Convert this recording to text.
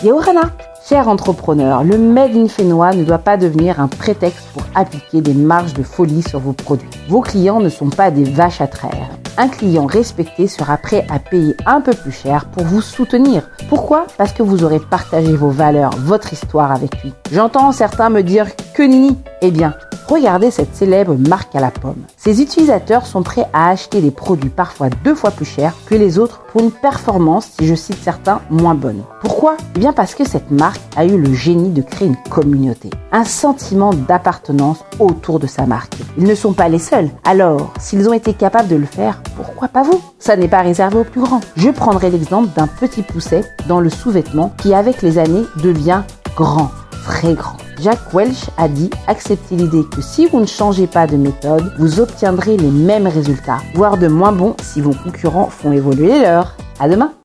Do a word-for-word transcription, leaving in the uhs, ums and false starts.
Yorana. Cher entrepreneur, le Made in Fénois ne doit pas devenir un prétexte pour appliquer des marges de folie sur vos produits. Vos clients ne sont pas des vaches à traire. Un client respecté sera prêt à payer un peu plus cher pour vous soutenir. Pourquoi ? Parce que vous aurez partagé vos valeurs, votre histoire avec lui. J'entends certains me dire que nini. Eh bien, regardez cette célèbre marque à la pomme. Ses utilisateurs sont prêts à acheter des produits parfois deux fois plus chers que les autres pour une performance, si je cite certains, moins bonne. Pourquoi ? Eh bien parce que cette marque a eu le génie de créer une communauté, un sentiment d'appartenance autour de sa marque. Ils ne sont pas les seuls. Alors, s'ils ont été capables de le faire, pourquoi pas vous ? Ça n'est pas réservé aux plus grands. Je prendrai l'exemple d'un petit pousset dans le sous-vêtement qui, avec les années, devient grand, très grand. Jack Welch a dit « Acceptez l'idée que si vous ne changez pas de méthode, vous obtiendrez les mêmes résultats, voire de moins bons si vos concurrents font évoluer les leurs. » À demain.